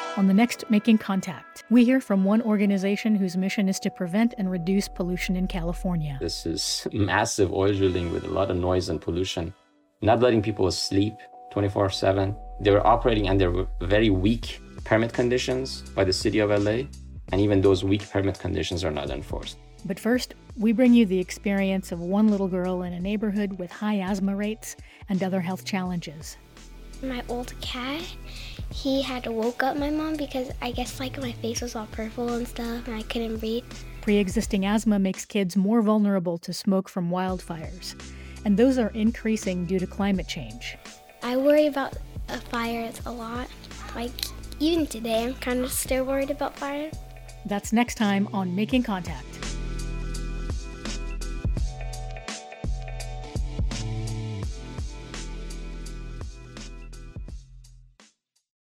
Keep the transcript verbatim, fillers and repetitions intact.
On the next Making Contact, we hear from one organization whose mission is to prevent and reduce pollution in California. This is massive oil drilling with a lot of noise and pollution, not letting people sleep twenty-four seven. They were operating under very weak permit conditions by the city of L A, and even those weak permit conditions are not enforced. But first, we bring you the experience of one little girl in a neighborhood with high asthma rates and other health challenges. My old cat, he had to woke up my mom because I guess like my face was all purple and stuff and I couldn't breathe. Pre-existing asthma makes kids more vulnerable to smoke from wildfires, and those are increasing due to climate change. I worry about uh, fires a lot. Like even today, I'm kind of still worried about fire. That's next time on Making Contact.